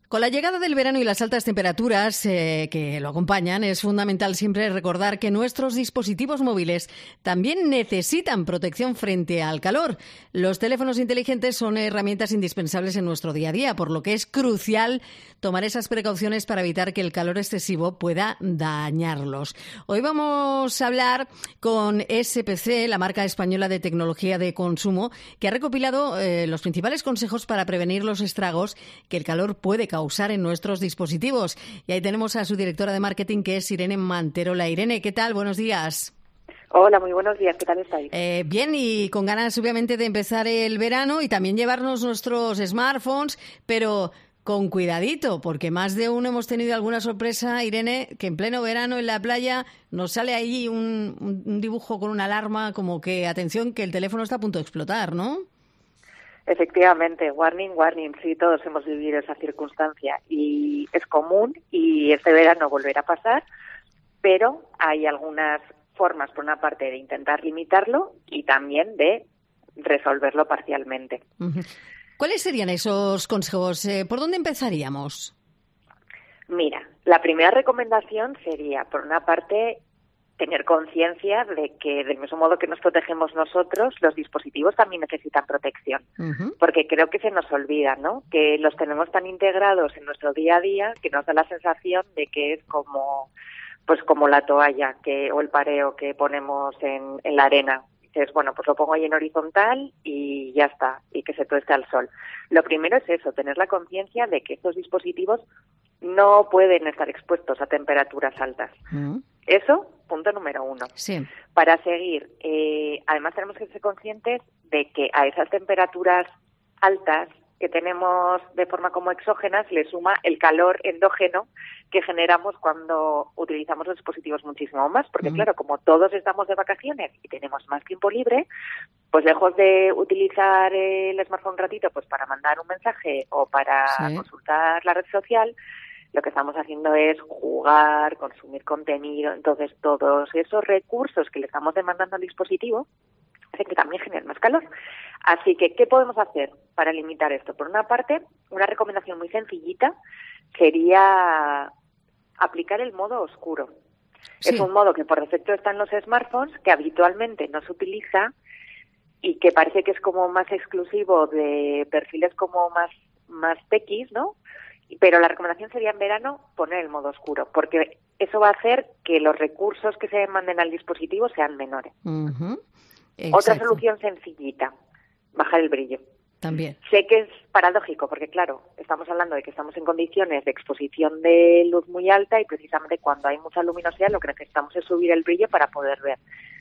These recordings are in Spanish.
Con la llegada del verano y las altas temperaturas que lo acompañan, es fundamental siempre recordar que nuestros dispositivos móviles también necesitan protección frente al calor. Los teléfonos inteligentes son herramientas indispensables en nuestro día a día, por lo que es crucial tomar esas precauciones para evitar que el calor excesivo pueda dañarlos. Hoy vamos a hablar con SPC, la marca española de tecnología de consumo, que ha recopilado los principales consejos para prevenir los estragos que el calor puede causar en nuestros dispositivos. Y ahí tenemos a su directora de marketing, que es Irene Manterola. Irene, ¿qué tal? Buenos días. Hola, muy buenos días. ¿Qué tal estáis? Bien, y con ganas obviamente de empezar el verano y también llevarnos nuestros smartphones, pero con cuidadito, porque más de uno hemos tenido alguna sorpresa, Irene, que en pleno verano en la playa nos sale ahí un dibujo con una alarma como que, atención, que el teléfono está a punto de explotar, ¿no? Efectivamente, warning, sí, todos hemos vivido esa circunstancia y es común y este verano volverá a pasar, pero hay algunas formas, por una parte, de intentar limitarlo y también de resolverlo parcialmente. Uh-huh. ¿Cuáles serían esos consejos? ¿Por dónde empezaríamos? Mira, la primera recomendación sería, por una parte, tener conciencia de que, del mismo modo que nos protegemos nosotros, los dispositivos también necesitan protección. Uh-huh. Porque creo que se nos olvida, ¿no? Que los tenemos tan integrados en nuestro día a día que nos da la sensación de que es como la toalla o el pareo que ponemos en la arena. Dices, bueno, pues lo pongo ahí en horizontal y ya está, y que se tueste al sol. Lo primero es eso, tener la conciencia de que estos dispositivos no pueden estar expuestos a temperaturas altas. Uh-huh. Eso, punto número uno. Sí. Para seguir, además tenemos que ser conscientes de que a esas temperaturas altas que tenemos de forma como exógenas le suma el calor endógeno que generamos cuando utilizamos los dispositivos muchísimo más, porque claro, como todos estamos de vacaciones y tenemos más tiempo libre, pues lejos de utilizar el smartphone un ratito pues para mandar un mensaje o para consultar la red social, lo que estamos haciendo es jugar, consumir contenido. Entonces, todos esos recursos que le estamos demandando al dispositivo hacen que también generen más calor. Así que, ¿qué podemos hacer para limitar esto? Por una parte, una recomendación muy sencillita sería aplicar el modo oscuro. Sí. Es un modo que por defecto está en los smartphones, que habitualmente no se utiliza y que parece que es como más exclusivo de perfiles como más techies, ¿no? Pero la recomendación sería en verano poner el modo oscuro, porque eso va a hacer que los recursos que se manden al dispositivo sean menores. Uh-huh. Otra solución sencillita, bajar el brillo. También. Sé que es paradójico, porque claro, estamos hablando de que estamos en condiciones de exposición de luz muy alta y precisamente cuando hay mucha luminosidad lo que necesitamos es subir el brillo para poder ver.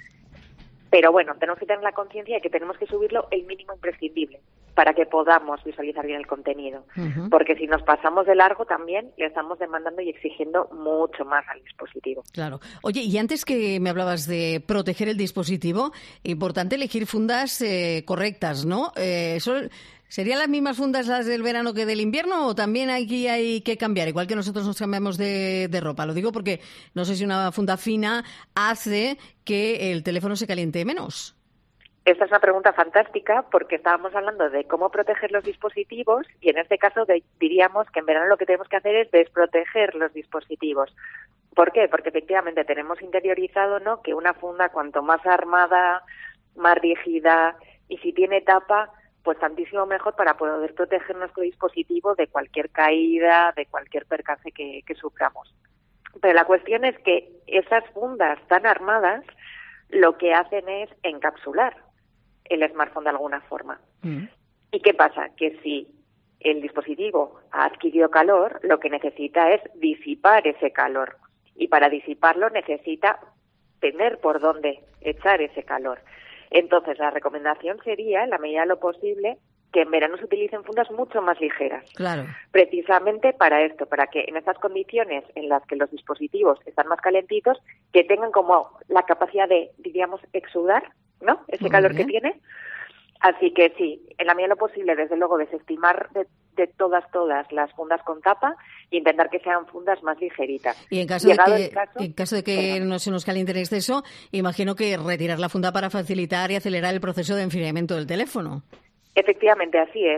Pero bueno, tenemos que tener la conciencia de que tenemos que subirlo el mínimo imprescindible para que podamos visualizar bien el contenido. Uh-huh. Porque si nos pasamos de largo también le estamos demandando y exigiendo mucho más al dispositivo. Claro. Oye, y antes que me hablabas de proteger el dispositivo, importante elegir fundas correctas, ¿no? ¿Serían las mismas fundas las del verano que del invierno o también aquí hay que cambiar? Igual que nosotros nos cambiamos de ropa. Lo digo porque no sé si una funda fina hace que el teléfono se caliente menos. Esta es una pregunta fantástica porque estábamos hablando de cómo proteger los dispositivos y en este caso diríamos que en verano lo que tenemos que hacer es desproteger los dispositivos. ¿Por qué? Porque efectivamente tenemos interiorizado, ¿no?, que una funda cuanto más armada, más rígida y si tiene tapa, pues tantísimo mejor para poder proteger nuestro dispositivo de cualquier caída, de cualquier percance que suframos. Pero la cuestión es que esas fundas tan armadas lo que hacen es encapsular el smartphone de alguna forma. ¿Y qué pasa? Que si el dispositivo ha adquirido calor, lo que necesita es disipar ese calor. Y para disiparlo necesita tener por dónde echar ese calor. Entonces, la recomendación sería, en la medida de lo posible, que en verano se utilicen fundas mucho más ligeras. Claro. Precisamente para esto, para que en estas condiciones en las que los dispositivos están más calentitos, que tengan como la capacidad de, diríamos, exudar, ¿no?, ese calor que tiene. Así que sí, en la medida de lo posible, desde luego, desestimar de todas las fundas con tapa e intentar que sean fundas más ligeritas. Y en caso de que no se nos caliente en exceso, imagino que retirar la funda para facilitar y acelerar el proceso de enfriamiento del teléfono. Efectivamente, así es.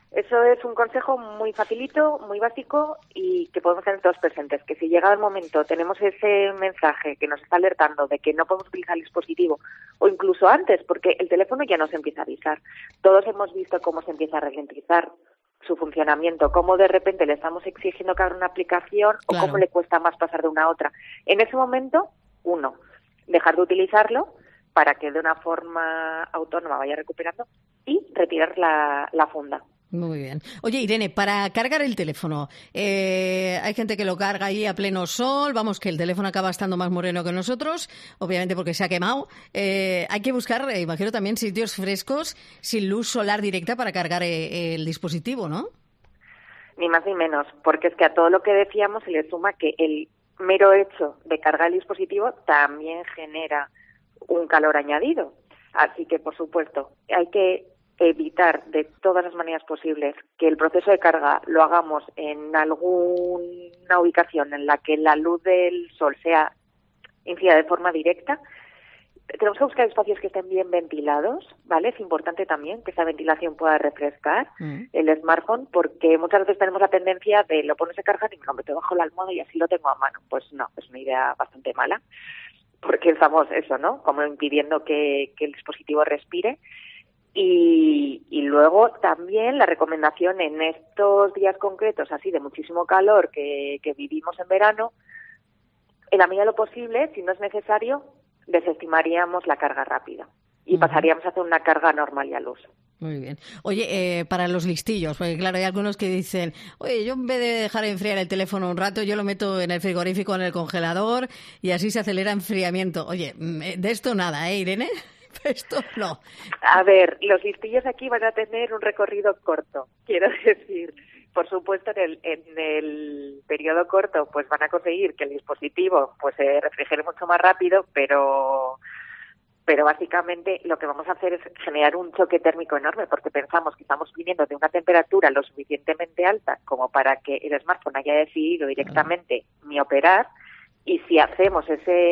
Eso es un consejo muy facilito, muy básico y que podemos tener todos presentes, que si llegado el momento tenemos ese mensaje que nos está alertando de que no podemos utilizar el dispositivo o incluso antes, porque el teléfono ya nos empieza a avisar. Todos hemos visto cómo se empieza a ralentizar su funcionamiento, cómo de repente le estamos exigiendo que abra una aplicación o cómo le cuesta más pasar de una a otra. En ese momento, dejar de utilizarlo para que de una forma autónoma vaya recuperando y retirar la funda. Muy bien. Oye, Irene, para cargar el teléfono, hay gente que lo carga ahí a pleno sol, vamos, que el teléfono acaba estando más moreno que nosotros, obviamente porque se ha quemado. Hay que buscar, imagino, también sitios frescos sin luz solar directa para cargar el dispositivo, ¿no? Ni más ni menos, porque es que a todo lo que decíamos se le suma que el mero hecho de cargar el dispositivo también genera un calor añadido. Así que, por supuesto, hay que evitar de todas las maneras posibles que el proceso de carga lo hagamos en alguna ubicación en la que la luz del sol sea incida de forma directa. Tenemos que buscar espacios que estén bien ventilados, ¿vale? Es importante también que esa ventilación pueda refrescar el smartphone, porque muchas veces tenemos la tendencia de lo pones a cargar y me lo meto bajo la almohada y así lo tengo a mano. Pues no, es una idea bastante mala, porque estamos eso, ¿no? Como impidiendo que el dispositivo respire. Y luego también la recomendación en estos días concretos, así de muchísimo calor que vivimos en verano, en la medida de lo posible, si no es necesario, desestimaríamos la carga rápida y pasaríamos a hacer una carga normal y al uso. Muy bien. Oye, para los listillos, porque claro, hay algunos que dicen, oye, yo en vez de dejar enfriar el teléfono un rato, yo lo meto en el frigorífico, en el congelador y así se acelera el enfriamiento. Oye, de esto nada, Irene? Esto no. A ver, los listillos aquí van a tener un recorrido corto, quiero decir. Por supuesto, en el periodo corto pues van a conseguir que el dispositivo pues se refrigere mucho más rápido, pero básicamente lo que vamos a hacer es generar un choque térmico enorme, porque pensamos que estamos viniendo de una temperatura lo suficientemente alta como para que el smartphone haya decidido directamente ni operar, y si hacemos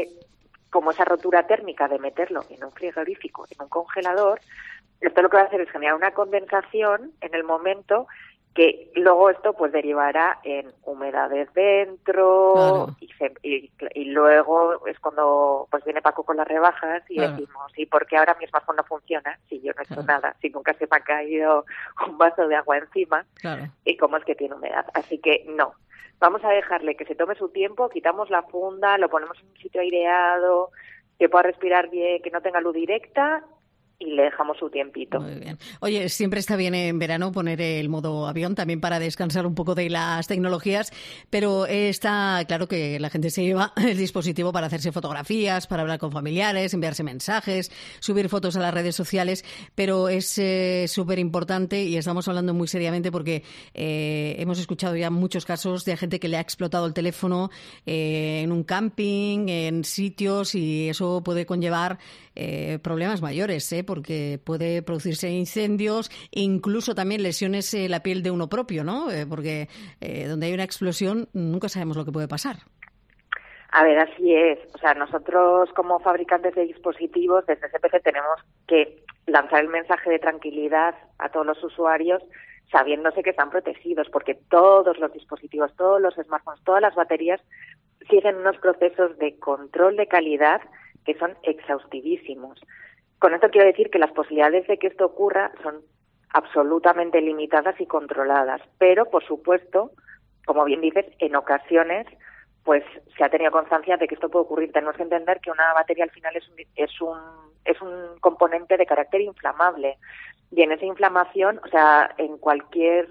esa rotura térmica de meterlo en un frigorífico, en un congelador, esto lo que va a hacer es generar una condensación en el momento que luego esto pues derivará en humedades dentro. Claro. y luego es cuando pues viene Paco con las rebajas y decimos, ¿y por qué ahora mi smartphone no funciona? Si yo no he hecho nada, si nunca se me ha caído un vaso de agua encima, y cómo es que tiene humedad. Así que no, vamos a dejarle que se tome su tiempo, quitamos la funda, lo ponemos en un sitio aireado, que pueda respirar bien, que no tenga luz directa, y le dejamos su tiempito. Muy bien. Oye, siempre está bien en verano poner el modo avión también para descansar un poco de las tecnologías, pero está claro que la gente se lleva el dispositivo para hacerse fotografías, para hablar con familiares, enviarse mensajes, subir fotos a las redes sociales, pero es súper importante, y estamos hablando muy seriamente porque hemos escuchado ya muchos casos de gente que le ha explotado el teléfono en un camping, en sitios, y eso puede conllevar problemas mayores, porque puede producirse incendios e incluso también lesiones en la piel de uno propio, ¿no? Porque donde hay una explosión nunca sabemos lo que puede pasar. A ver, así es. O sea, nosotros como fabricantes de dispositivos desde SPC tenemos que lanzar el mensaje de tranquilidad a todos los usuarios, sabiéndose que están protegidos, porque todos los dispositivos, todos los smartphones, todas las baterías siguen unos procesos de control de calidad que son exhaustivísimos. Con esto quiero decir que las posibilidades de que esto ocurra son absolutamente limitadas y controladas, pero por supuesto, como bien dices, en ocasiones pues se ha tenido constancia de que esto puede ocurrir. Tenemos que entender que una batería al final es un componente de carácter inflamable, y en esa inflamación, o sea, en cualquier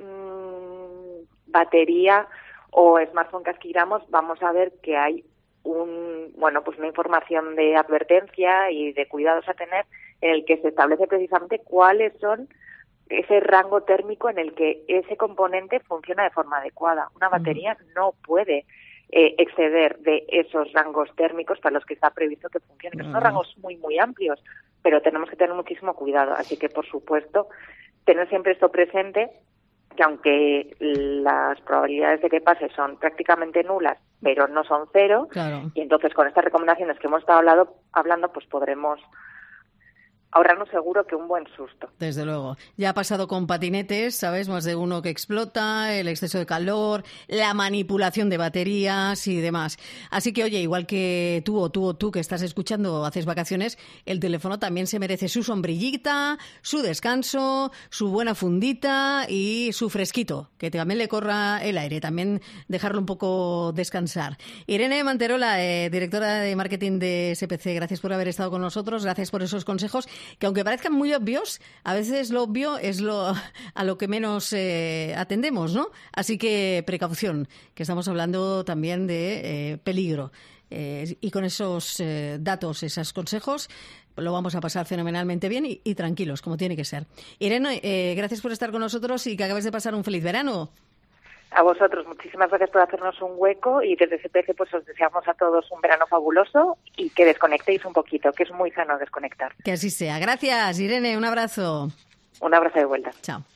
batería o smartphone que adquiramos vamos a ver que hay una información de advertencia y de cuidados a tener, en el que se establece precisamente cuáles son ese rango térmico en el que ese componente funciona de forma adecuada. Una batería no puede exceder de esos rangos térmicos para los que está previsto que funcionen. Son rangos muy, muy amplios, pero tenemos que tener muchísimo cuidado. Así que, por supuesto, tener siempre esto presente, que aunque las probabilidades de que pase son prácticamente nulas, pero no son cero, claro. Y entonces con estas recomendaciones que hemos estado hablando, pues podremos ahorrarnos seguro que un buen susto. Desde luego. Ya ha pasado con patinetes, ¿sabes? Más de uno que explota, el exceso de calor, la manipulación de baterías y demás. Así que, oye, igual que tú que estás escuchando o haces vacaciones, el teléfono también se merece su sombrillita, su descanso, su buena fundita y su fresquito, que también le corra el aire, también dejarlo un poco descansar. Irene Manterola, directora de marketing de SPC, gracias por haber estado con nosotros, gracias por esos consejos, que aunque parezcan muy obvios, a veces lo obvio es a lo que menos atendemos, ¿no? Así que precaución, que estamos hablando también de peligro. Y con esos datos, esos consejos, lo vamos a pasar fenomenalmente bien y tranquilos, como tiene que ser. Irene, gracias por estar con nosotros y que acabes de pasar un feliz verano. A vosotros, muchísimas gracias por hacernos un hueco y desde SPC pues os deseamos a todos un verano fabuloso y que desconectéis un poquito, que es muy sano desconectar. Que así sea. Gracias, Irene, un abrazo. Un abrazo de vuelta. Chao.